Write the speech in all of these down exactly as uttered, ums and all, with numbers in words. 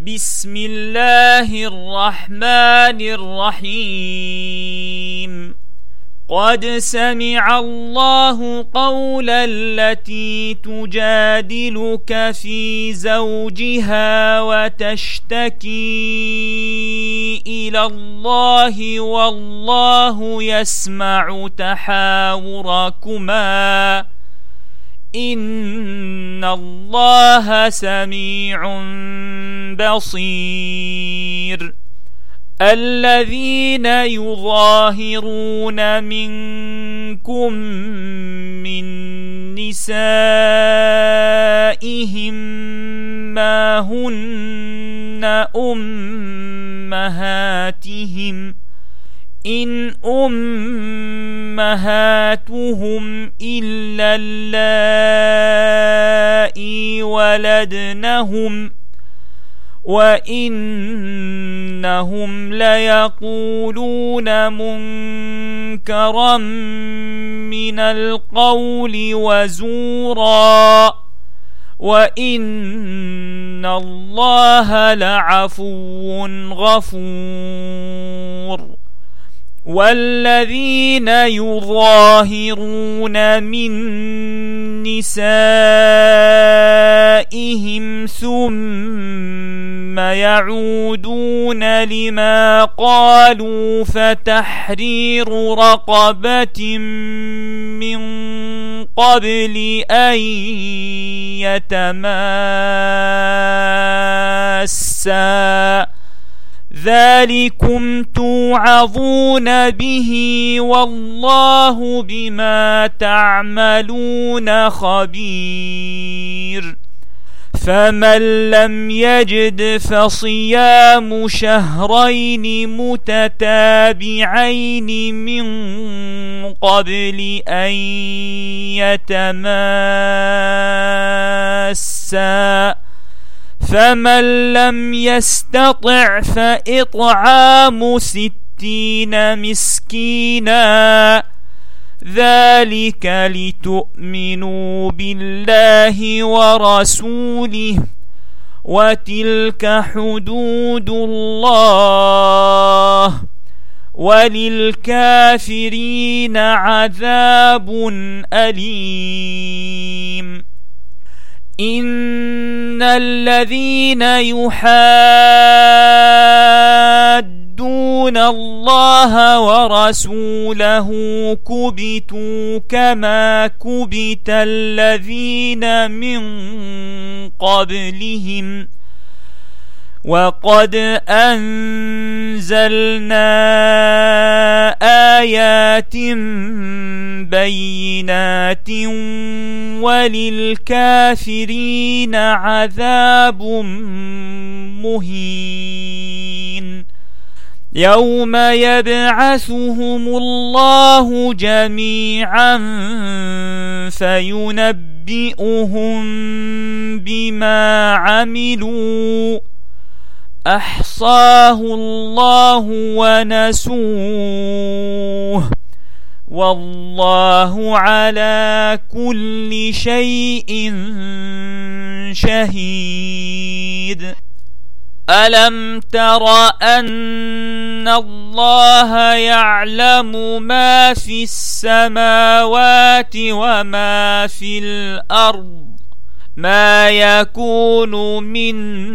بسم الله الرحمن الرحيم قد سمع الله قول التي تجادلك في زوجها وتشتكي إلى الله والله يسمع تحاوركما إن الله سميع بصير الذين يظاهرون منكم من نسائهم ما هن أمهاتهم إن أمهاتهم إلا اللائي ولدنهم وإنهم ليقولون منكرا من القول وزورا وإن الله لعفو غفور والذين يظاهرون من نسائهم ثم يعودون لما قالوا فتحرير رقبة من قبل أن يتماسا ذلكم توعظون به والله بما تعملون خبير فمن لم يجد فصيام شهرين متتابعين من قبل أن يتماسا فمن لم يستطع فإطعام ستين مسكينا ذلك لتؤمنوا بالله ورسوله وتلك حدود الله وللكافرين عذاب أليم إن الذين يحادون الله ورسوله كبتوا كما كبت الذين من قبلهم وقد أنزلنا آيات بينات وللكافرين عذاب مهين يوم يبعثهم الله جميعا فينبئهم بما عملوا أحصاه الله ونسوه والله على كل شيء شهيد ألم تر أن الله يعلم ما في السماوات وما في الأرض ما يكون من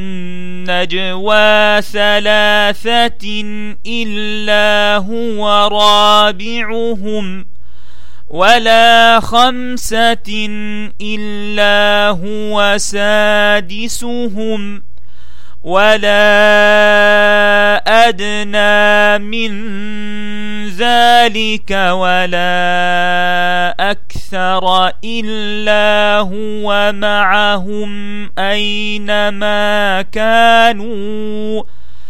نجوى ثلاثة إلا هو رابعهم ولا خمسة إلا هو سادسهم ولا أدنى من ذلك ولا أكثر إلا هو معهم أينما كانوا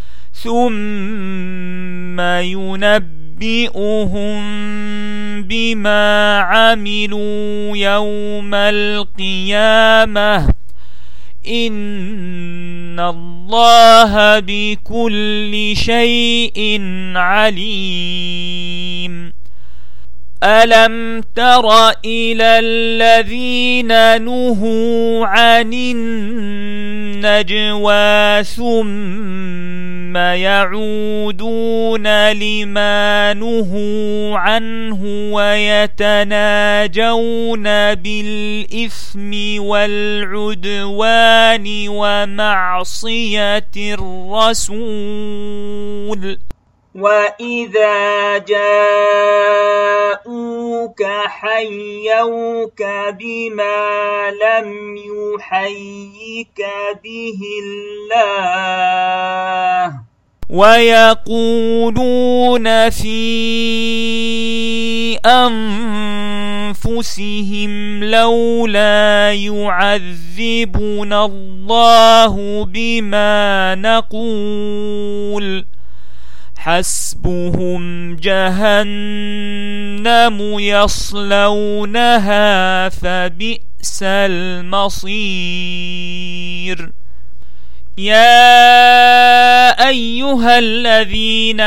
ثم ينبئهم بما عملوا يوم القيامة إن الله بكل شيء عليم ألم تر إلى الذين نهوا عن النجوى ثم يعودون لما نهوا عنه ويتناجون بالإثم والعدوان ومعصية الرسول وإذا جاءوك حيوك بما لم يحيك به الله ويقولون في أنفسهم لولا يعذبنا الله بما نقول حسبهم جهنم يصلونها فبئس المصير يا أيها الذين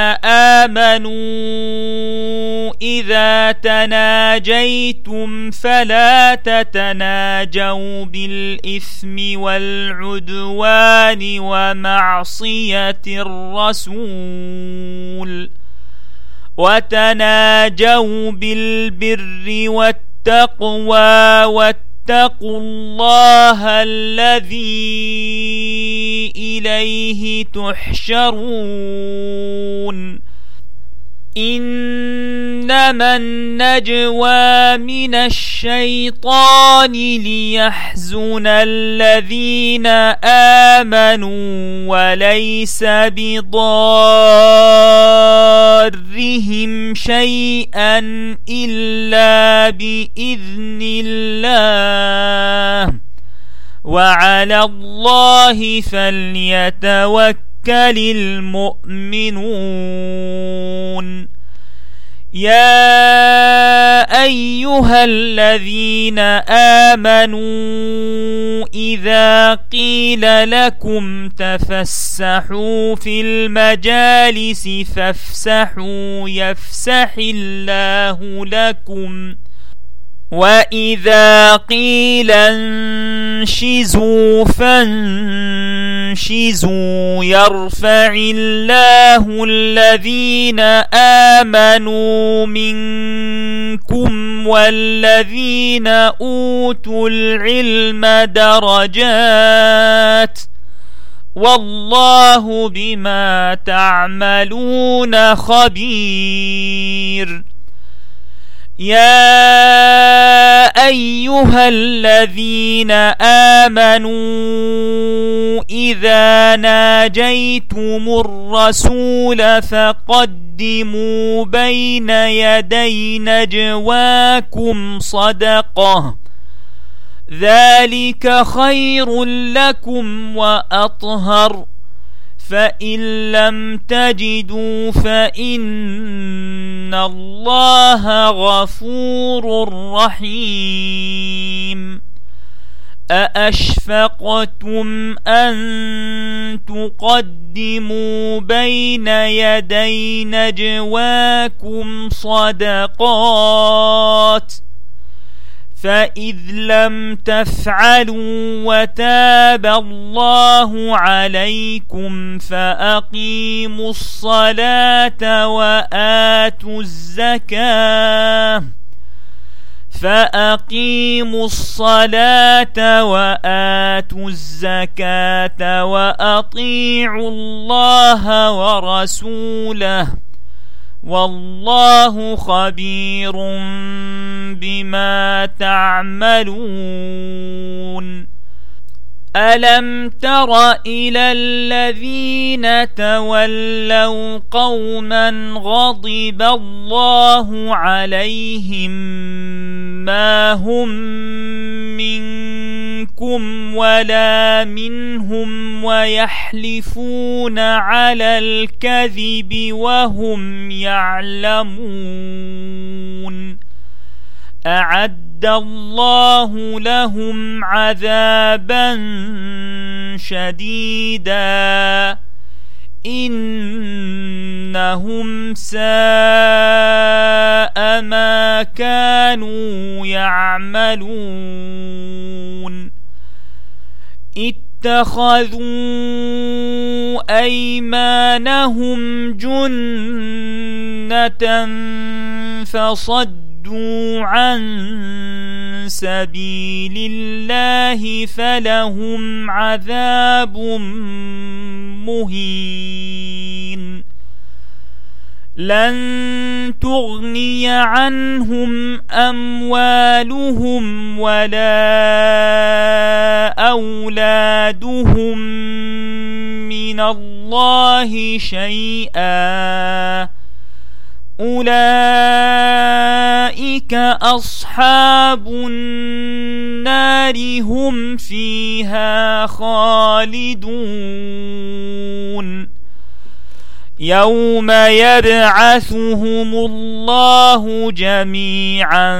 آمنوا إذا تناجيتم فلا تتناجوا بالإثم والعدوان ومعصية الرسول وتناجوا بالبر والتقوى واتقوا الله الذي إليه تحشرون إنما النجوى من الشيطان ليحزن الذين آمنوا وليس بضارهم شيئا إلا بإذن الله وعلى الله فليتوكل المؤمنون يا أيها الذين آمنوا إذا قيل لكم تفسحوا في المجالس فافسحوا يفسح الله لكم وإذا قيل انشزوا فانشزوا يرفع الله الذين آمنوا منكم والذين أوتوا العلم درجات والله بما تعملون خبير يا أيها الذين آمنوا إذا ناجيتم الرسول فقدموا بين يدي نجواكم صدقة ذلك خير لكم وأطهر فإن لم تجدوا فإن الله غفور رحيم أأشفقتم أن تقدموا بين يدي نجواكم صدقات فإذ لم تفعلوا وتاب الله عليكم فأقيموا الصلاة وآتوا الزكاة فأقيموا الصلاة وآتوا الزكاة وأطيعوا الله ورسوله والله خبير بما تعملون ألم تر إلى الذين تولوا قوما غضب الله عليهم ما هم منكم ولا منهم ويحلفون على الكذب وهم يعلمون أعد الله لهم عذابا شديدا إن إنهم ساء ما كانوا يعملون اتخذوا أيمانهم جنة فصدوا عن سبيل الله فلهم عذاب مهين لن تغني عنهم أموالهم ولا أولادهم من الله شيئا أولئك أصحاب النار هم فيها خالدون يوم يبعثهم الله جميعا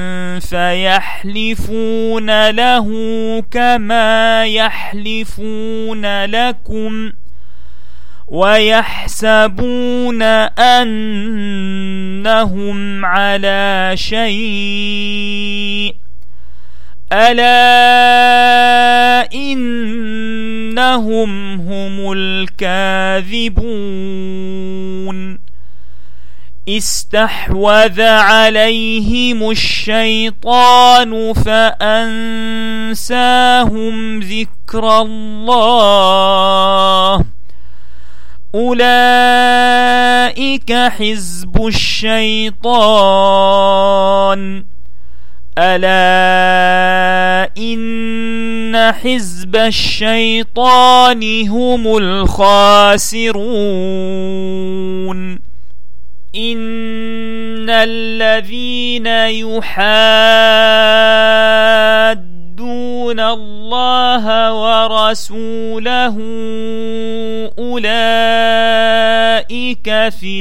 فيحلفون له كما يحلفون لكم ويحسبون أنهم على شيء ألا إنهم هم الكاذبون استحوذ عليهم الشيطان فأنساهم ذكر الله أولئك حزب الشيطان ألا إن حزب الشيطان هم الخاسرون إن الذين يحادون الله ورسوله أولئك في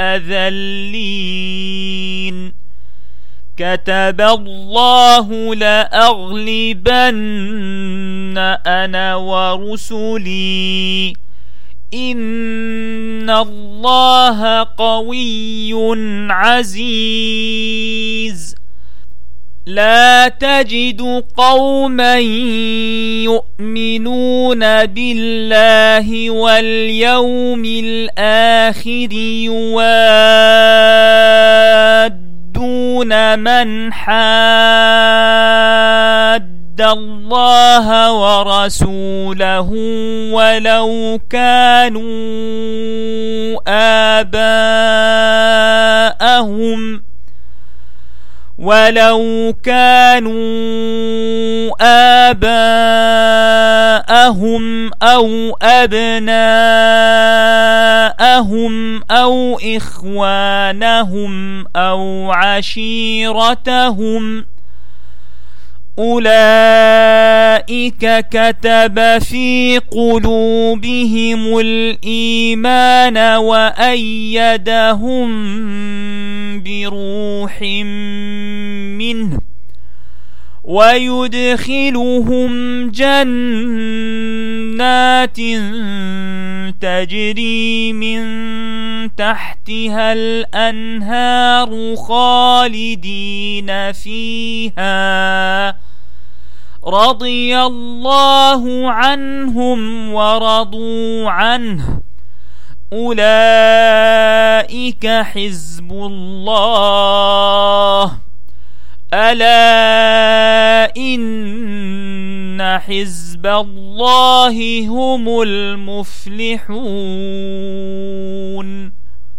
الأذلين كتب الله لأغلبن أنا ورسلي إن الله قوي عزيز لا تجد قوما يؤمنون بالله واليوم الآخر يوادون دون من حاد الله ورسوله ولو كانوا آباءهم ولو كانوا آباءهم أو أبناءهم أو إخوانهم أو عشيرتهم أولئك كتب في قلوبهم الإيمان وأيدهم بروح منه ويدخلهم جنات تجري من تحتها الأنهار خالدين فيها رضي الله عنهم ورضوا عنه أولئك حزب الله ألا إن حزب الله هم المفلحون.